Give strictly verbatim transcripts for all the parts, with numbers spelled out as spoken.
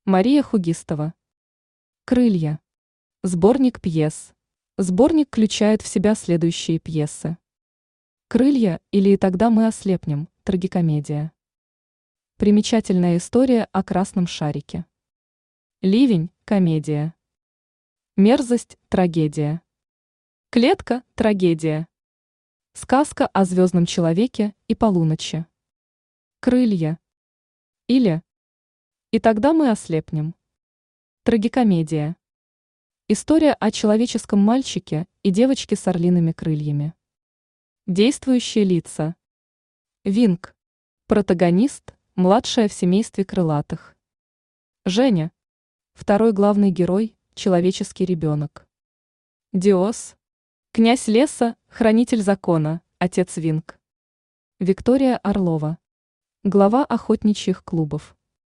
Мария Хугистова. Крылья. Сборник пьес. Сборник включает в себя следующие пьесы. Крылья или «И тогда мы ослепнем», трагикомедия. Примечательная история о красном шарике. Ливень, комедия. Мерзость, трагедия. Клетка, трагедия. Сказка о звездном человеке и полуночи. Крылья. Или «И тогда мы ослепнем». Трагикомедия. История о человеческом мальчике и девочке с орлиными крыльями. Действующие лица. Винг. Протагонист, младшая в семействе крылатых. Женя. Второй главный герой, человеческий ребенок. Диос. Князь леса, хранитель закона, отец Винг. Виктория Орлова. Глава охотничьих клубов.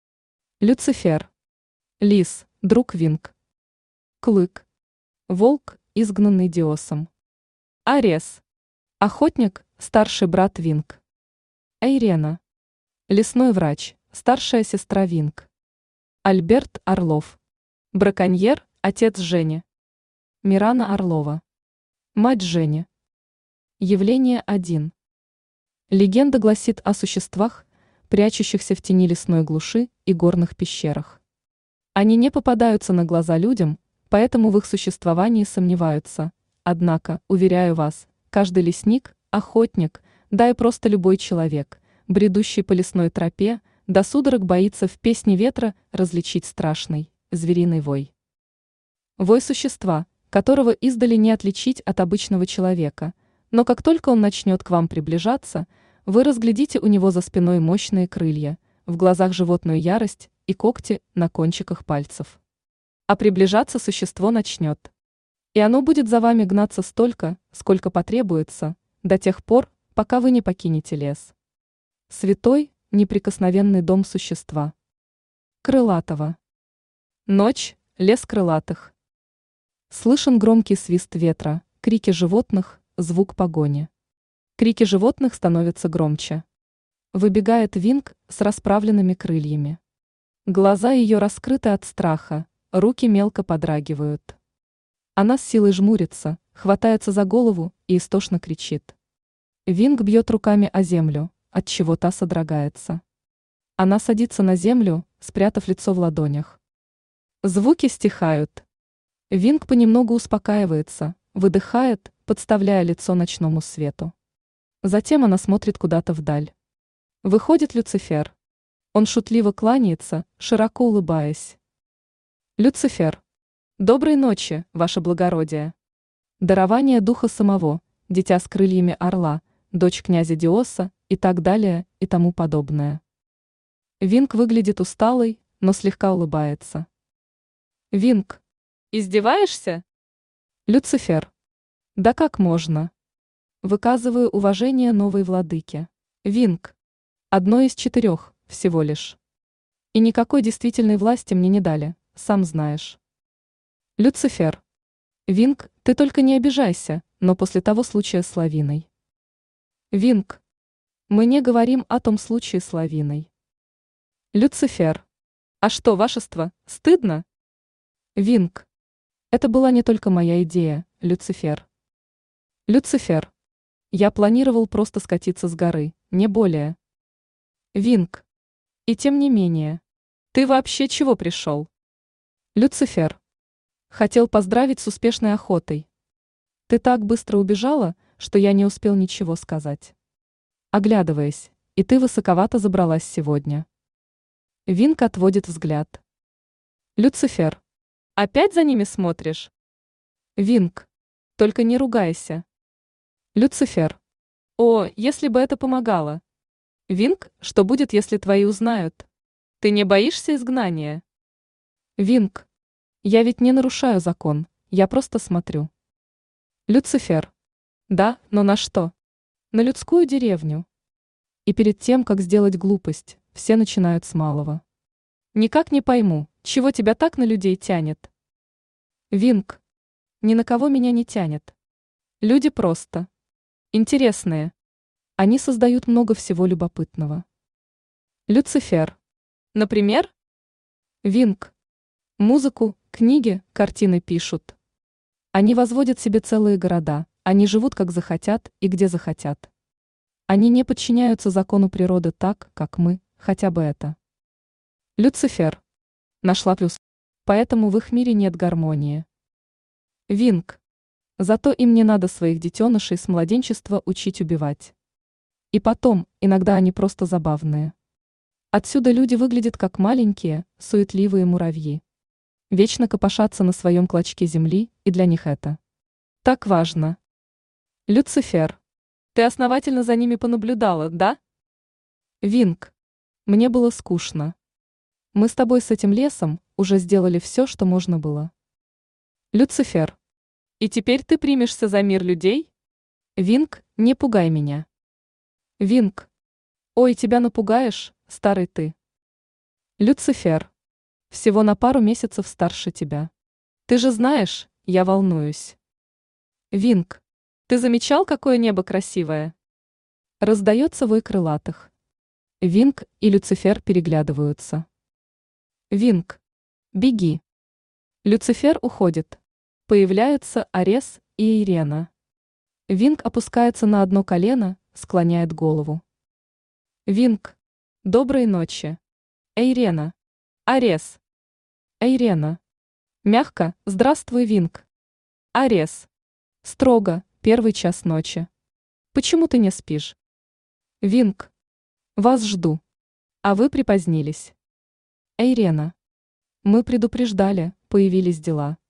Люцифер. Лис, друг Винг. Клык. Волк, изгнанный Диосом. Арес. Охотник, старший брат Винг. Эйрена. Лесной врач, старшая сестра Винг. Альберт Орлов. Браконьер, отец Жени. Мирана Орлова. Мать Жени. Явление один. Легенда гласит о существах, прячущихся в тени лесной глуши и горных пещерах. Они не попадаются на глаза людям, поэтому в их существовании сомневаются. Однако, уверяю вас, каждый лесник, охотник, да и просто любой человек, бредущий по лесной тропе, до судорог боится в песне ветра различить страшный, звериный вой. Вой существа, которого издали не отличить от обычного человека, но как только он начнет к вам приближаться, вы разглядите у него за спиной мощные крылья, в глазах животную ярость и когти на кончиках пальцев. А приближаться существо начнет. И оно будет за вами гнаться столько, сколько потребуется, до тех пор, пока вы не покинете лес. Святой, неприкосновенный дом существа. Крылатого. Ночь, лес крылатых. Слышен громкий свист ветра, крики животных, звук погони. Крики животных становятся громче. Выбегает Винг с расправленными крыльями. Глаза ее раскрыты от страха, руки мелко подрагивают. Она с силой жмурится, хватается за голову и истошно кричит. Винг бьет руками о землю, отчего та содрогается. Она садится на землю, спрятав лицо в ладонях. Звуки стихают. Винг понемногу успокаивается, выдыхает, подставляя лицо ночному свету. Затем она смотрит куда-то вдаль. Выходит Люцифер. Он шутливо кланяется, широко улыбаясь. Люцифер. Доброй ночи, ваше благородие. Дарование духа самого, дитя с крыльями орла, дочь князя Диоса и так далее и тому подобное. Винг выглядит усталой, но слегка улыбается. Винг. Издеваешься? Люцифер. Да как можно? Выказываю уважение новой владыке. Винг. Одно из четырех, всего лишь. И никакой действительной власти мне не дали, сам знаешь. Люцифер. Винг, ты только не обижайся, но после того случая с лавиной. Винг. Мы не говорим о том случае с лавиной. Люцифер. А что, вашество, стыдно? Винг. Это была не только моя идея, Люцифер. Люцифер. Я планировал просто скатиться с горы, не более. Винг. И тем не менее. Ты вообще чего пришел? Люцифер. Хотел поздравить с успешной охотой. Ты так быстро убежала, что я не успел ничего сказать. Оглядываясь, и ты высоковато забралась сегодня. Винг отводит взгляд. Люцифер. Опять за ними смотришь? Винг. Только не ругайся. Люцифер. О, если бы это помогало. Винг, что будет, если твои узнают? Ты не боишься изгнания? Винг. Я ведь не нарушаю закон, я просто смотрю. Люцифер. Да, но на что? На людскую деревню. И перед тем, как сделать глупость, все начинают с малого. Никак не пойму, чего тебя так на людей тянет. Винг. Ни на кого меня не тянет. Люди просто интересные. Они создают много всего любопытного. Люцифер. Например? Винг. Музыку, книги, картины пишут. Они возводят себе целые города, они живут как захотят и где захотят. Они не подчиняются закону природы так, как мы, хотя бы это. Люцифер. Нашла плюс. Поэтому в их мире нет гармонии. Винг. Зато им не надо своих детенышей с младенчества учить убивать. И потом, иногда они просто забавные. Отсюда люди выглядят как маленькие, суетливые муравьи. Вечно копошатся на своем клочке земли, и для них это так важно. Люцифер. Ты основательно за ними понаблюдала, да? Винг. Мне было скучно. Мы с тобой с этим лесом уже сделали все, что можно было. Люцифер. И теперь ты примешься за мир людей? Винг, не пугай меня. Винг. Ой, тебя напугаешь, старый ты. Люцифер. Всего на пару месяцев старше тебя. Ты же знаешь, я волнуюсь. Винг. Ты замечал, какое небо красивое? Раздается вой крылатых. Винг и Люцифер переглядываются. Винг. Беги. Люцифер уходит. Появляются Арес и Ирена. Винг опускается на одно колено, склоняет голову. Винг. Доброй ночи. Эйрена. Арес. Эйрена. Мягко. Здравствуй, Винг. Арес. Строго. Первый час ночи. Почему ты не спишь? Винг. Вас жду. А вы припозднились. Эйрена. Мы предупреждали, появились дела.